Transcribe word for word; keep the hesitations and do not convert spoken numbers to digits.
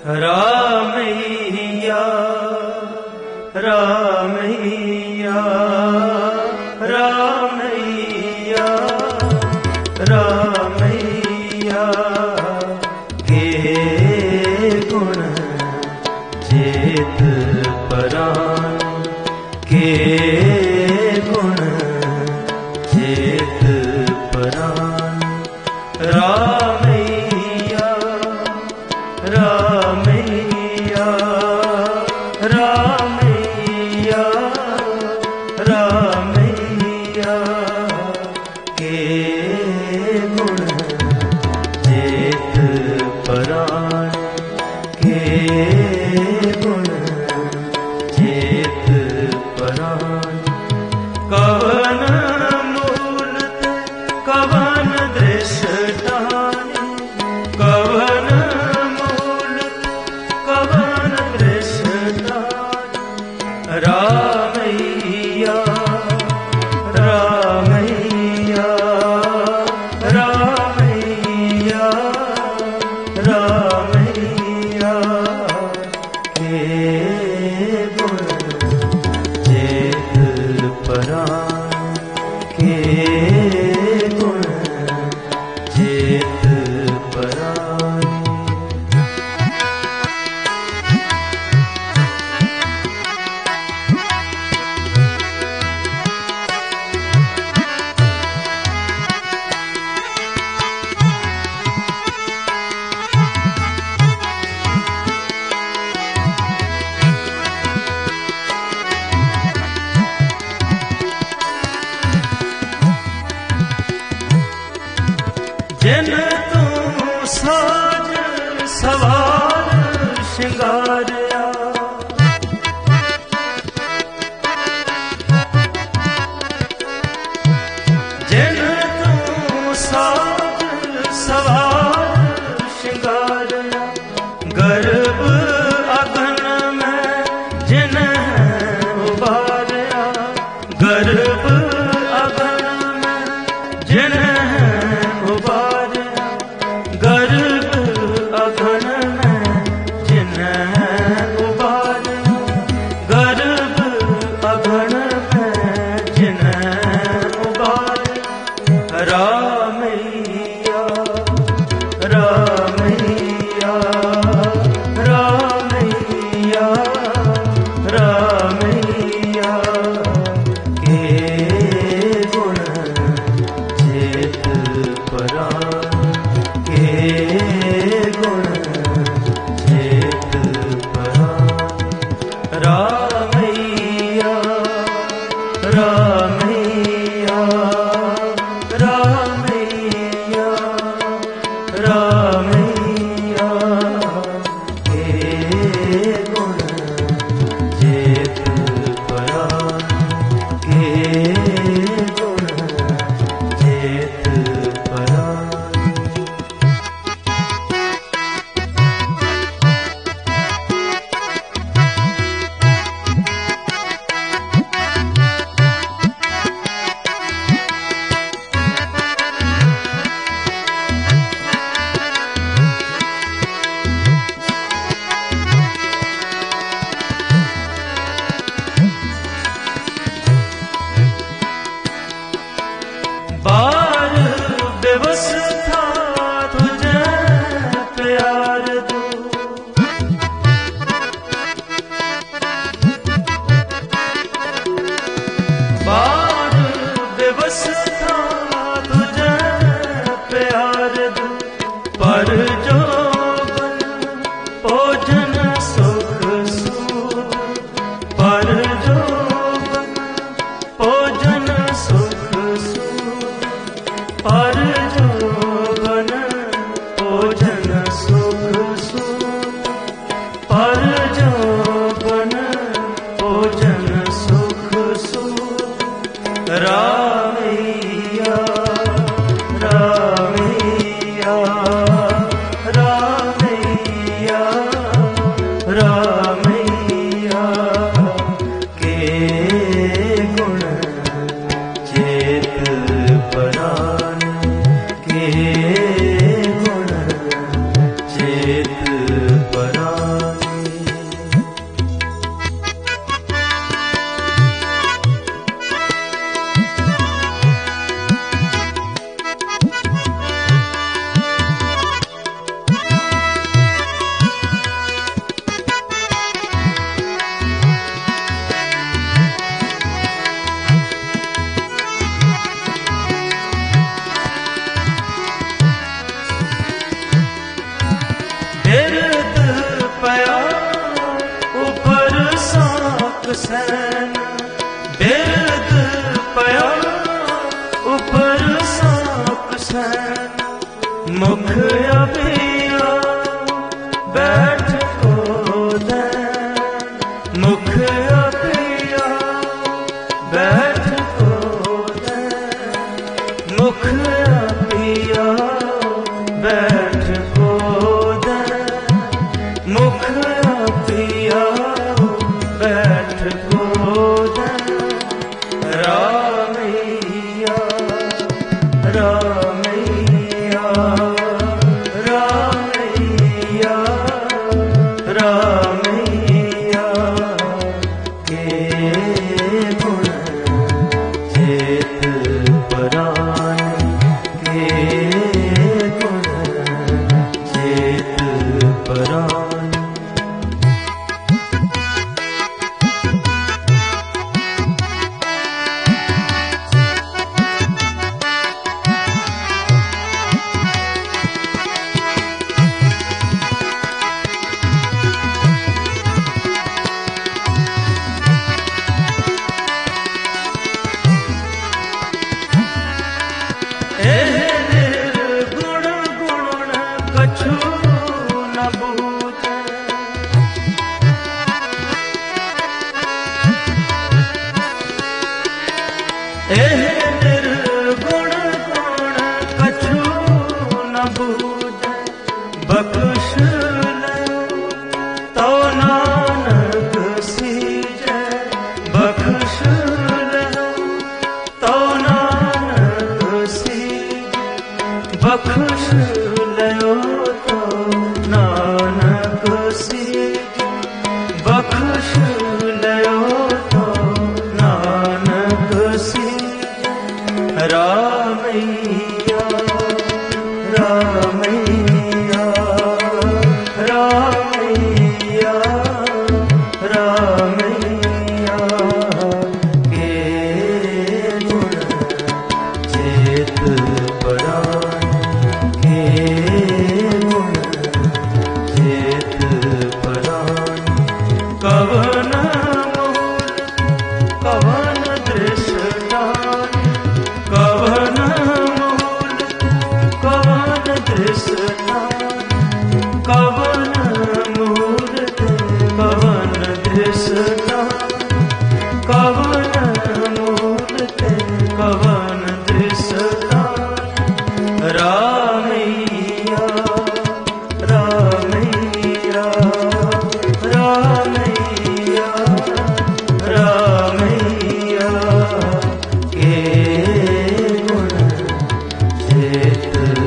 रामैया रामैया रामैया रामैया के गुण चेत परान के गुण चेत परान रामैया रामैया रामैया रामैया के गुण चेत परान के गुण चेत परान कवन मूलत कवन दृष्टानि कवन मूलत कवन दृष्टानि रामैया रामैया रामैया रामैया के गुण चेत परान के गुण चेत परान जिन तू साज सवार श्रृंगारिया जिन तू साज सवार श्रृंगारिया गर्भ अगन में जिन उबारिया गर्भ अगन में जिन गर्भ अगन में जिन उबार गर्भ अगन में जिन उबार रामैया रामैया रामैया रामैया के गुण चेत परान के गुण चेत परान रामैया रामैया रामैया रामैया के गुण चेत परान के गुण चेत परान बार बेबस था तुझे प्यार दो बार बेबस था तुझे प्यार दो पर जो भोजन सुख सूर पर जो भोजन सुख सूर पर जो बन भोजन सुख सूर पर जो बन भोजन सुख सूर रामैया रामैया रामैया रामैया के गुण चेत परान के गुण चेत परान मुख अभिया बैठ कोदै, मुख अभिया बैठ कोदै, मुख अभिया बैठ कोदै, मुख अभिया बैठ कोदै। रामैया रामैया रामैया रामैया के गुण चेत परान, के गुण चेत परान। निर्गुण गुण कछु न बूझे, निर्गुण गुण कछु न बूझे, बख्श लयो तो नानक सीजे, बख्श लयो तो नानक सीजे, बख्श लयो तो नानक सीजे, बख्श लयो तो नानक सीजे। रामैया रामैया रामैया रामैया के गुण चेत परान, के गुण चेत परान। कवन मूल कवन दृष्टान, कवन मूल कवन दृष्टान, कवन मूर्त कवन दृष्टान, कवन मूर्त कवन दृष्टान। रामैया रामैया रामैया रामैया के गुण चेत